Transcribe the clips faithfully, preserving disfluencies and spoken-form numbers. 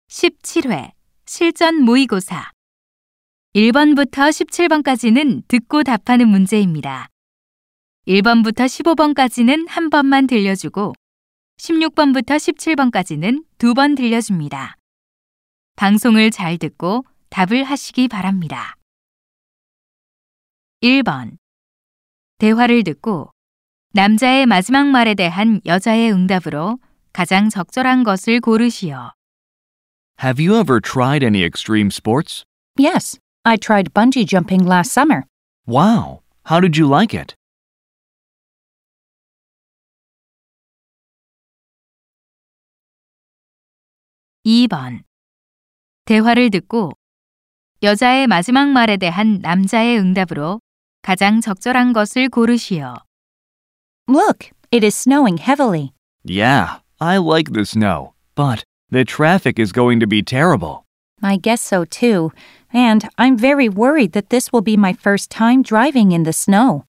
십칠 회 실전 모의고사 일 번부터 십칠 번까지는 듣고 답하는 문제입니다. 일 번부터 십오 번까지는 한 번만 들려주고 십육 번부터 십칠 번까지는 두 번 들려줍니다. 방송을 잘 듣고 답을 하시기 바랍니다. 일 번 대화를 듣고 남자의 마지막 말에 대한 여자의 응답으로 가장 적절한 것을 고르시오. Have you ever tried any extreme sports? Yes, I tried bungee jumping last summer. Wow, how did you like it? 이 번 대화를 듣고 여자의 마지막 말에 대한 남자의 응답으로 가장 적절한 것을 고르시오. Look, it is snowing heavily. Yeah, I like the snow, but the traffic is going to be terrible. I guess so too, and I'm very worried that this will be my first time driving in the snow.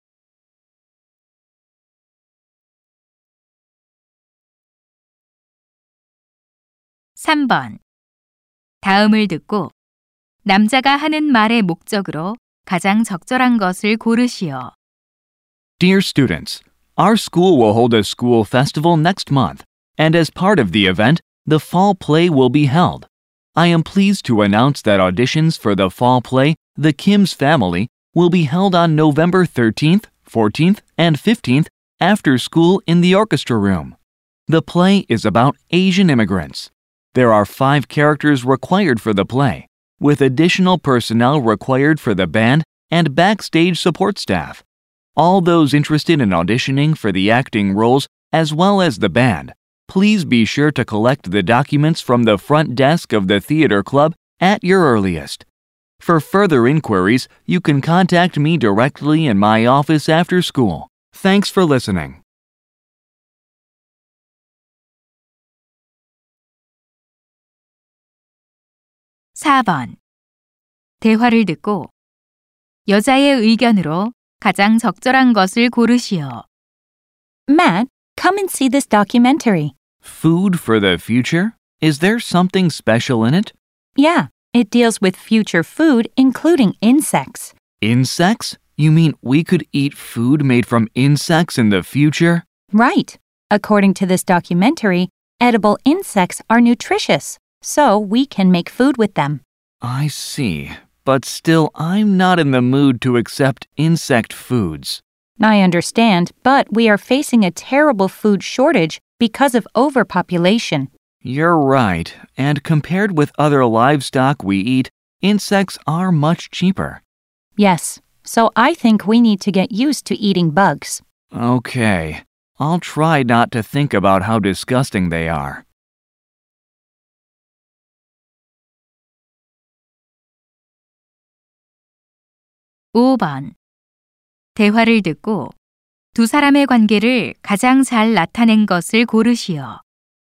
삼 번 다음을 듣고 남자가 하는 말의 목적으로 가장 적절한 것을 고르시오. Dear students, our school will hold a school festival next month, and as part of the event, the fall play will be held. I am pleased to announce that auditions for the fall play, The Kim's Family, will be held on November thirteenth, fourteenth, and fifteenth after school in the orchestra room. The play is about Asian immigrants. There are five characters required for the play, with additional personnel required for the band and backstage support staff. All those interested in auditioning for the acting roles as well as the band, please be sure to collect the documents from the front desk of the theater club at your earliest. For further inquiries, you can contact me directly in my office after school. Thanks for listening. 사 번 대화를 듣고 여자의 의견으로 가장 적절한 것을 고르시오. Matt, come and see this documentary. Food for the future? Is there something special in it? Yeah, it deals with future food, including insects. Insects? You mean we could eat food made from insects in the future? Right. According to this documentary, edible insects are nutritious, so we can make food with them. I see. But still, I'm not in the mood to accept insect foods. I understand, but we are facing a terrible food shortage because of overpopulation. You're right, and compared with other livestock we eat, insects are much cheaper. Yes, so I think we need to get used to eating bugs. Okay, I'll try not to think about how disgusting they are. 오 번 대화를 듣고 두 사람의 관계를 가장 잘 나타낸 것을 고르시오.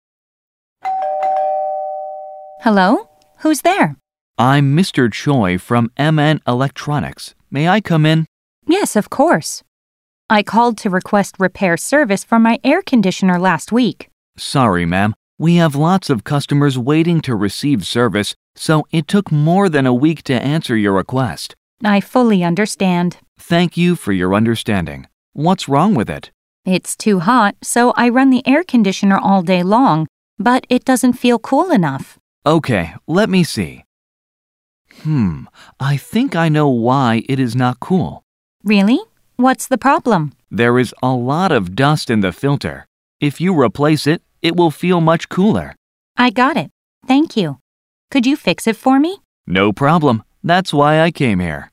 Hello? Who's there? I'm Mister Choi from M N Electronics. May I come in? Yes, of course. I called to request repair service for my air conditioner last week. Sorry, ma'am. We have lots of customers waiting to receive service, so it took more than a week to answer your request. I fully understand. Thank you for your understanding. What's wrong with it? It's too hot, so I run the air conditioner all day long, but it doesn't feel cool enough. Okay, let me see. Hmm, I think I know why it is not cool. Really? What's the problem? There is a lot of dust in the filter. If you replace it, it will feel much cooler. I got it. Thank you. Could you fix it for me? No problem. That's why I came here.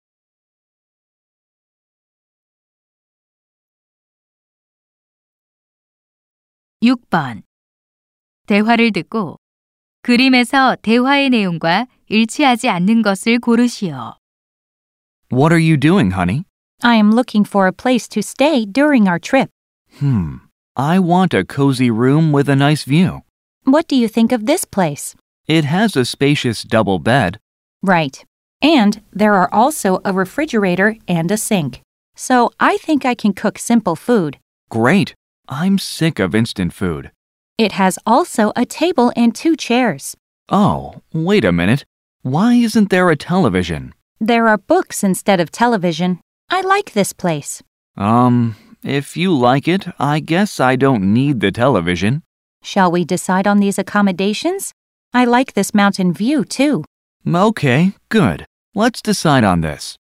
육 번 대화를 듣고 그림에서 대화의 내용과 일치하지 않는 것을 고르시오. What are you doing, honey? I am looking for a place to stay during our trip. Hmm, I want a cozy room with a nice view. What do you think of this place? It has a spacious double bed. Right. And there are also a refrigerator and a sink. So I think I can cook simple food. Great. I'm sick of instant food. It has also a table and two chairs. Oh, wait a minute. Why isn't there a television? There are books instead of television. I like this place. Um, if you like it, I guess I don't need the television. Shall we decide on these accommodations? I like this mountain view, too. Okay, good. Let's decide on this.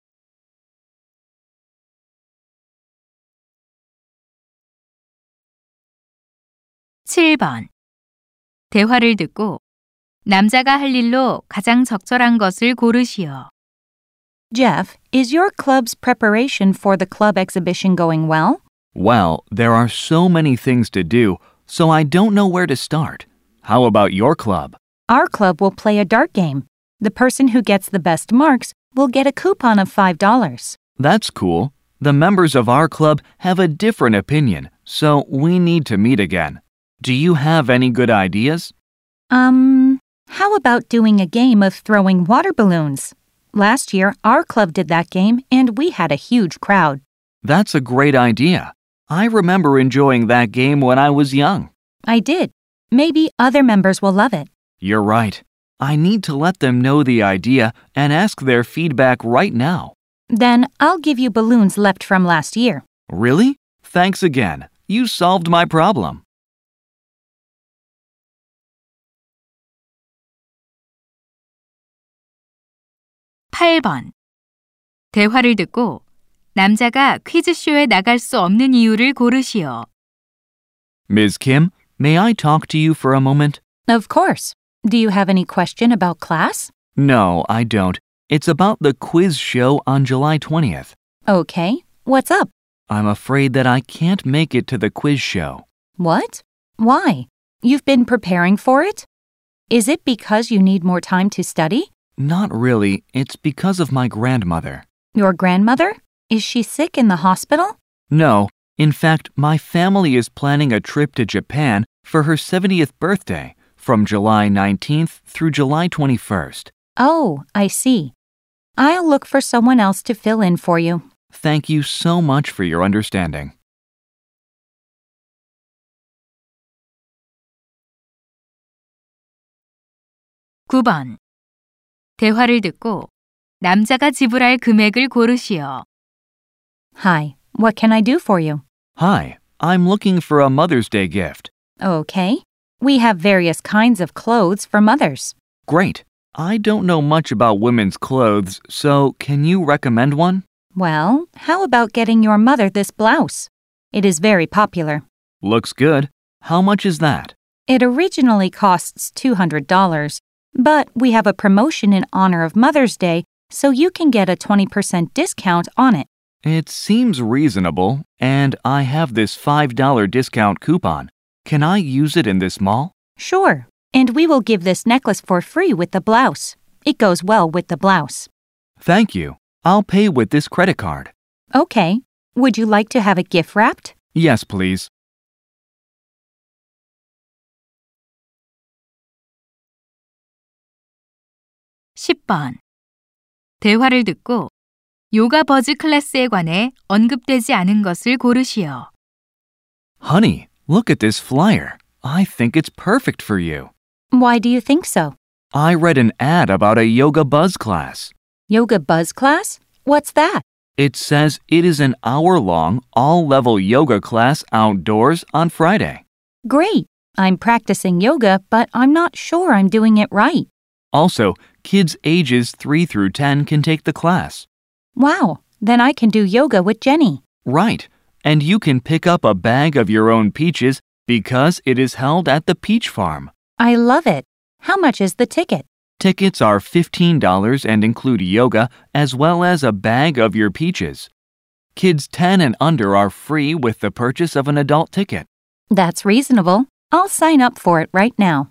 칠 번. 대화를 듣고 남자가 할 일로 가장 적절한 것을 고르시오. Jeff, is your club's preparation for the club exhibition going well? Well, there are so many things to do, so I don't know where to start. How about your club? Our club will play a dart game. The person who gets the best marks will get a coupon of five dollars. That's cool. The members of our club have a different opinion, so we need to meet again. Do you have any good ideas? Um, how about doing a game of throwing water balloons? Last year, our club did that game and we had a huge crowd. That's a great idea. I remember enjoying that game when I was young. I did. Maybe other members will love it. You're right. I need to let them know the idea and ask their feedback right now. Then I'll give you balloons left from last year. Really? Thanks again. You solved my problem. 팔 번. 대화를 듣고 남자가 퀴즈쇼에 나갈 수 없는 이유를 고르시오. Miz Kim, may I talk to you for a moment? Of course. Do you have any question about class? No, I don't. It's about the quiz show on July twentieth. Okay. What's up? I'm afraid that I can't make it to the quiz show. What? Why? You've been preparing for it? Is it because you need more time to study? Not really. It's because of my grandmother. Your grandmother? Is she sick in the hospital? No. In fact, my family is planning a trip to Japan for her seventieth birthday from July nineteenth through July twenty-first. Oh, I see. I'll look for someone else to fill in for you. Thank you so much for your understanding. 구 번. 대화를 듣고 남자가 지불할 금액을 고르시오. Hi, what can I do for you? Hi, I'm looking for a Mother's Day gift. Okay. We have various kinds of clothes for mothers. Great. I don't know much about women's clothes, so can you recommend one? Well, how about getting your mother this blouse? It is very popular. Looks good. How much is that? It originally costs two hundred dollars, but we have a promotion in honor of Mother's Day, so you can get a twenty percent discount on it. It seems reasonable, and I have this five dollar discount coupon. Can I use it in this mall? Sure, and we will give this necklace for free with the blouse. It goes well with the blouse. Thank you. I'll pay with this credit card. Okay. Would you like to have it gift wrapped? Yes, please. 십 번. 대화를 듣고 요가 버즈 클래스에 관해 언급되지 않은 것을 고르시오. Honey, look at this flyer. I think it's perfect for you. Why do you think so? I read an ad about a yoga buzz class. Yoga buzz class? What's that? It says it is an hour-long, all-level yoga class outdoors on Friday. Great. I'm practicing yoga, but I'm not sure I'm doing it right. Also, kids ages three through ten can take the class. Wow. Then I can do yoga with Jenny. Right. And you can pick up a bag of your own peaches because it is held at the Peach Farm. I love it. How much is the ticket? Tickets are fifteen dollars and include yoga as well as a bag of your peaches. Kids ten and under are free with the purchase of an adult ticket. That's reasonable. I'll sign up for it right now.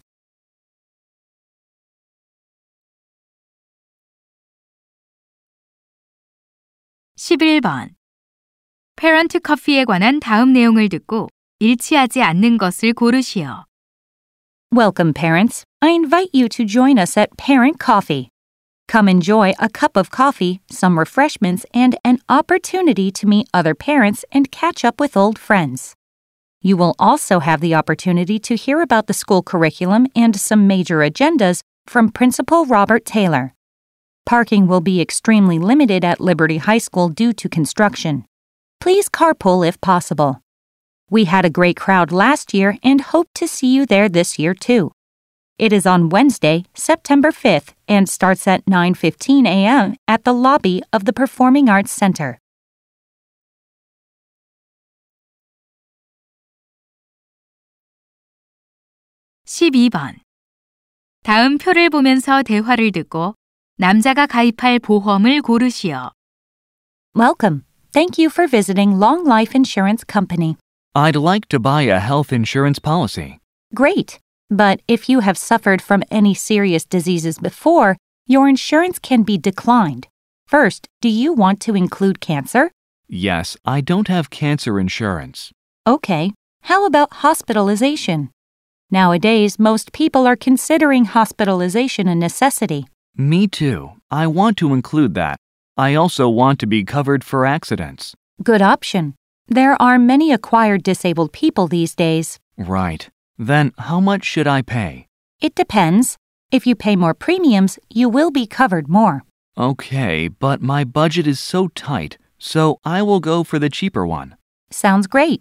십일 번. 페런트 커피에 관한 다음 내용을 듣고 일치하지 않는 것을 고르시오. Welcome, parents. I invite you to join us at Parent Coffee. Come enjoy a cup of coffee, some refreshments, and an opportunity to meet other parents and catch up with old friends. You will also have the opportunity to hear about the school curriculum and some major agendas from Principal Robert Taylor. Parking will be extremely limited at Liberty High School due to construction. Please carpool if possible. We had a great crowd last year and hope to see you there this year too. It is on Wednesday, September fifth, and starts at nine fifteen a.m. at the lobby of the Performing Arts Center. 십이 번. 다음 표를 보면서 대화를 듣고 남자가 가입할 보험을 고르시오. Welcome. Thank you for visiting Long Life Insurance Company. I'd like to buy a health insurance policy. Great. But if you have suffered from any serious diseases before, your insurance can be declined. First, do you want to include cancer? Yes, I don't have cancer insurance. Okay. How about hospitalization? Nowadays, most people are considering hospitalization a necessity. Me too. I want to include that. I also want to be covered for accidents. Good option. There are many acquired disabled people these days. Right. Then how much should I pay? It depends. If you pay more premiums, you will be covered more. Okay, but my budget is so tight, so I will go for the cheaper one. Sounds great.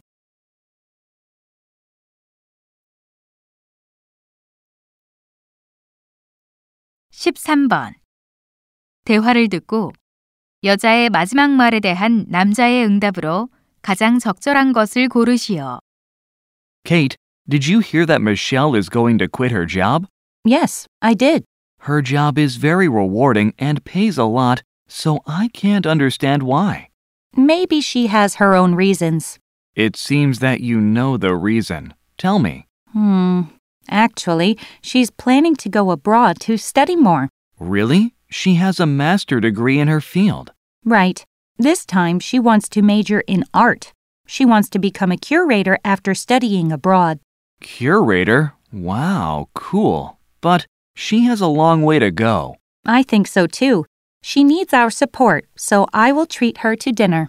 십삼 번. 대화를 듣고 여자의 마지막 말에 대한 남자의 응답으로 가장 적절한 것을 고르시오. Kate, did you hear that Michelle is going to quit her job? Yes, I did. Her job is very rewarding and pays a lot, so I can't understand why. Maybe she has her own reasons. It seems that you know the reason. Tell me. Hmm. Actually, she's planning to go abroad to study more. Really? She has a master's degree in her field. Right. This time she wants to major in art. She wants to become a curator after studying abroad. Curator? Wow, cool. But she has a long way to go. I think so too. She needs our support, so I will treat her to dinner.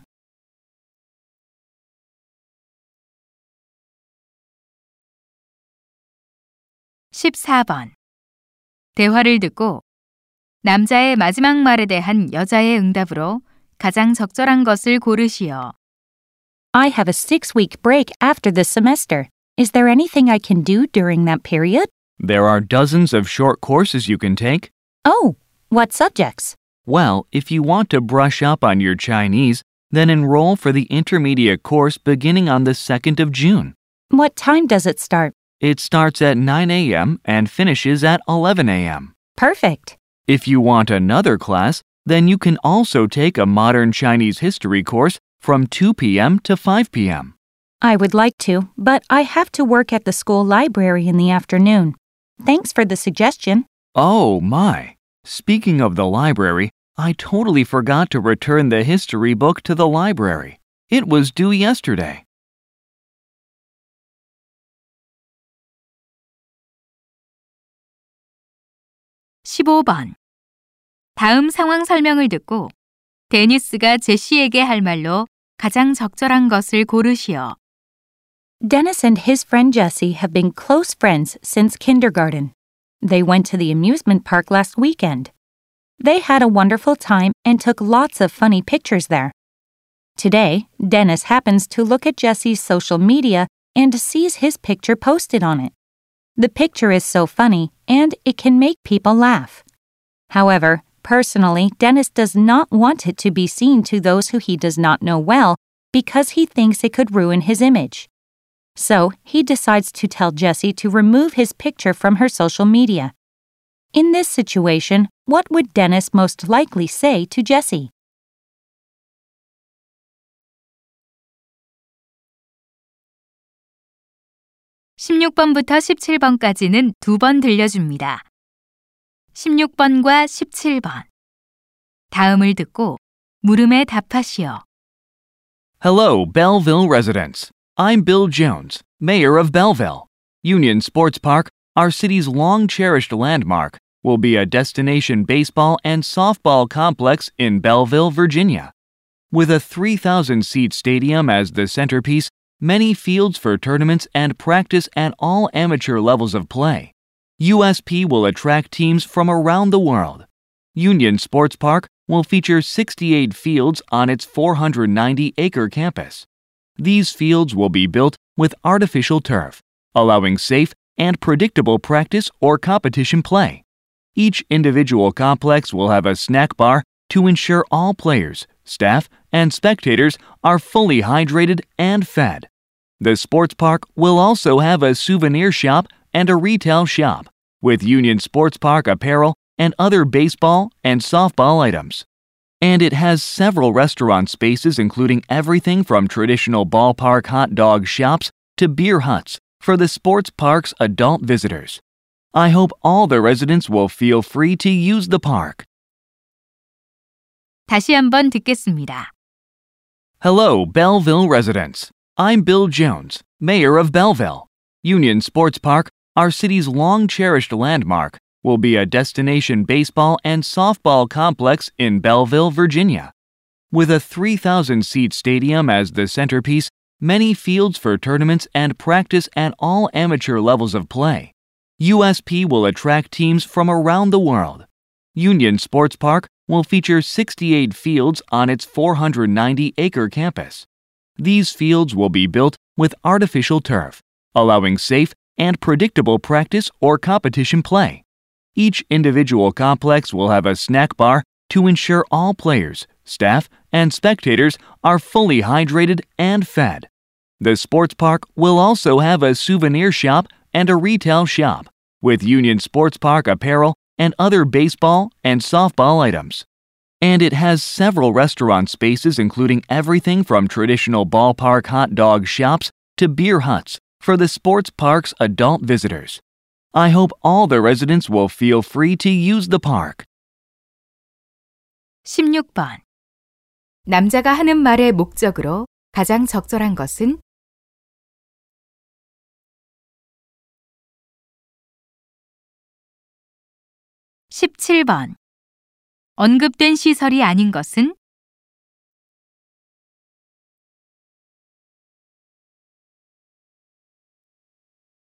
십사 번. 대화를 듣고 남자의 마지막 말에 대한 여자의 응답으로 가장 적절한 것을 고르시오. I have a six-week break after this semester. Is there anything I can do during that period? There are dozens of short courses you can take. Oh, what subjects? Well, if you want to brush up on your Chinese, then enroll for the intermediate course beginning on the second of June. What time does it start? It starts at nine a.m. and finishes at eleven a.m. Perfect. If you want another class, then you can also take a modern Chinese history course from two p.m. to five p.m. I would like to, but I have to work at the school library in the afternoon. Thanks for the suggestion. Oh, my. Speaking of the library, I totally forgot to return the history book to the library. It was due yesterday. 십오 번. 다음 상황 설명을 듣고 데니스가 제시에게 할 말로 가장 적절한 것을 고르시오. Dennis and his friend Jessie have been close friends since kindergarten. They went to the amusement park last weekend. They had a wonderful time and took lots of funny pictures there. Today, Dennis happens to look at Jessie's social media and sees his picture posted on it. The picture is so funny, and it can make people laugh. However, personally, Dennis does not want it to be seen to those who he does not know well because he thinks it could ruin his image. So, he decides to tell Jessie to remove his picture from her social media. In this situation, what would Dennis most likely say to Jessie? 십육 번부터 십칠 번까지는 두 번 들려줍니다. 십육 번과 십칠 번. 다음을 듣고 물음에 답하시오. Hello, Belleville residents. I'm Bill Jones, mayor of Belleville. Union Sports Park, our city's long-cherished landmark, will be a destination baseball and softball complex in Belleville, Virginia. With a three thousand seat stadium as the centerpiece, many fields for tournaments and practice at all amateur levels of play. U S P will attract teams from around the world. Union Sports Park will feature sixty-eight fields on its four hundred ninety acre campus. These fields will be built with artificial turf, allowing safe and predictable practice or competition play. Each individual complex will have a snack bar to ensure all players, staff, and spectators are fully hydrated and fed. The sports park will also have a souvenir shop and a retail shop with Union Sports Park apparel and other baseball and softball items. And it has several restaurant spaces including everything from traditional ballpark hot dog shops to beer huts for the sports park's adult visitors. I hope all the residents will feel free to use the park. 다시 한번 듣겠습니다. Hello, Belleville residents. I'm Bill Jones, Mayor of Belleville. Union Sports Park, our city's long-cherished landmark, will be a destination baseball and softball complex in Belleville, Virginia. With a three thousand seat stadium as the centerpiece, many fields for tournaments and practice at all amateur levels of play, U S P will attract teams from around the world. Union Sports Park will feature sixty-eight fields on its four hundred ninety acre campus. These fields will be built with artificial turf, allowing safe and predictable practice or competition play. Each individual complex will have a snack bar to ensure all players, staff, and spectators are fully hydrated and fed. The sports park will also have a souvenir shop and a retail shop with Union Sports Park apparel and other baseball and softball items. And it has several restaurant spaces including everything from traditional ballpark hot dog shops to beer huts for the sports park's adult visitors. I hope all the residents will feel free to use the park. 십육 번. 남자가 하는 말의 목적으로 가장 적절한 것은? 십칠 번. 언급된 시설이 아닌 것은?